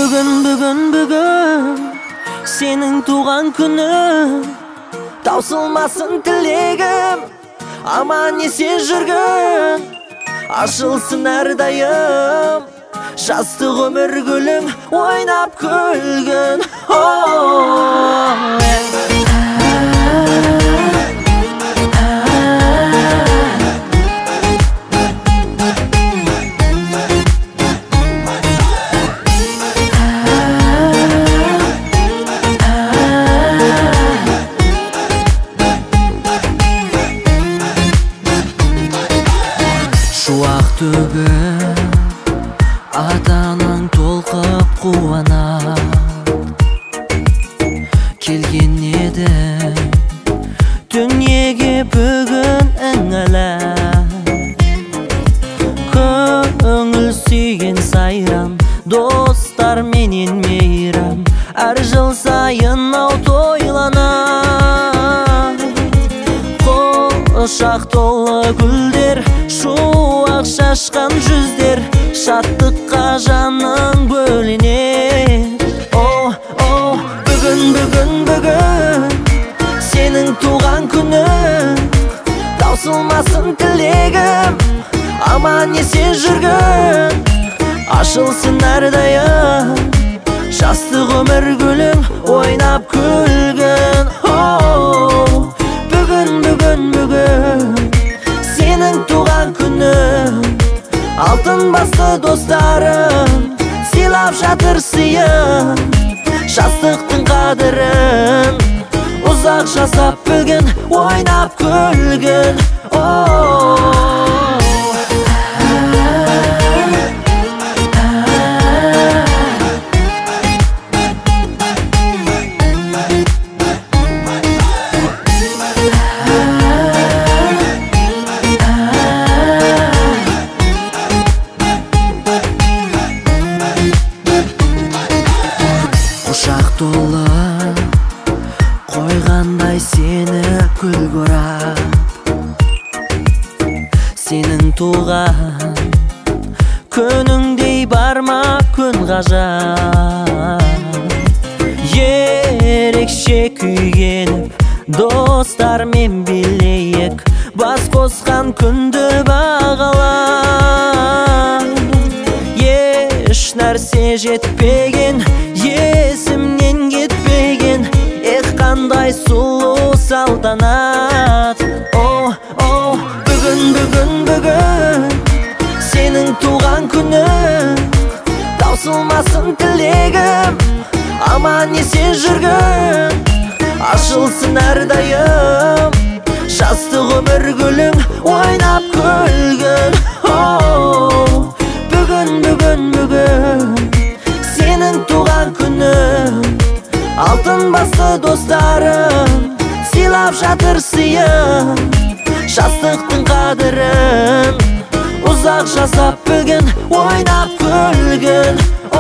Бүгін сенің туған күнің, таусылмасын тілегім, аман есен жүргін, ашылсын әрдайым жастық өмір гүлің, ойнап күлгін. Шуақ төгіп ата-анаң толқып қуана келген еді дүниеге бүгін іңілі, көңіл сүйген сайран, достар менен мейрам, әр жыл сайын тойлана. Құшақ толы гүлдер, шуақ шашқан жүздер, шаттыққа жаның бөленер. Бүгін сенің туған күнің, таусылмасын тілегім, аман есен жүргін, ашылсын әрдайым жастық өмір гүлің, ойнап күлгін. Бүгін сенің туған күнің, алтын басты достарың сыйлап жатыр сыйын, жастықтың қадірін ұзақ жасап білгін, ойнап күлгін. Құшақ толы қойғандай сені күл көріп, сенің туған күніңдей бар ма күн ғажап. Ерекше күй келіп достармен билейік, бас қосқан күнді бағалап. Еш нәрсе жетпеген, есімнен кетпеген, қандай сұлу салтанат. Бүгін сенің туған күнің, таусылмасын тілегім, аман есен жүргін, ашылсын әрдайым жастық өмір гүлің, ойнап күлгін. Бүгін сенің туған күнің, алтын басты достарың сыйлап жатыр сыйын, жастықтың қадірін ұзақ жасап білгін, ойнап күлгін.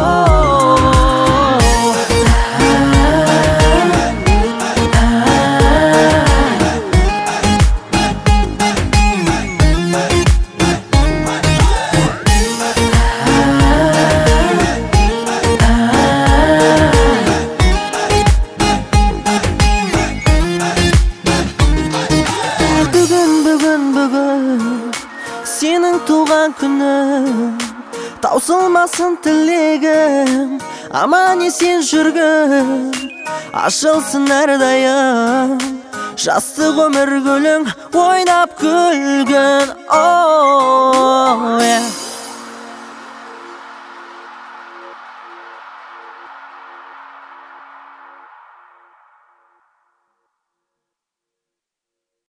Сенің туған күнің, таусылмасын тілегім, аман есен жүргін, ашылсын әрдайым жастық өмір гүлің, ойнап күлгін.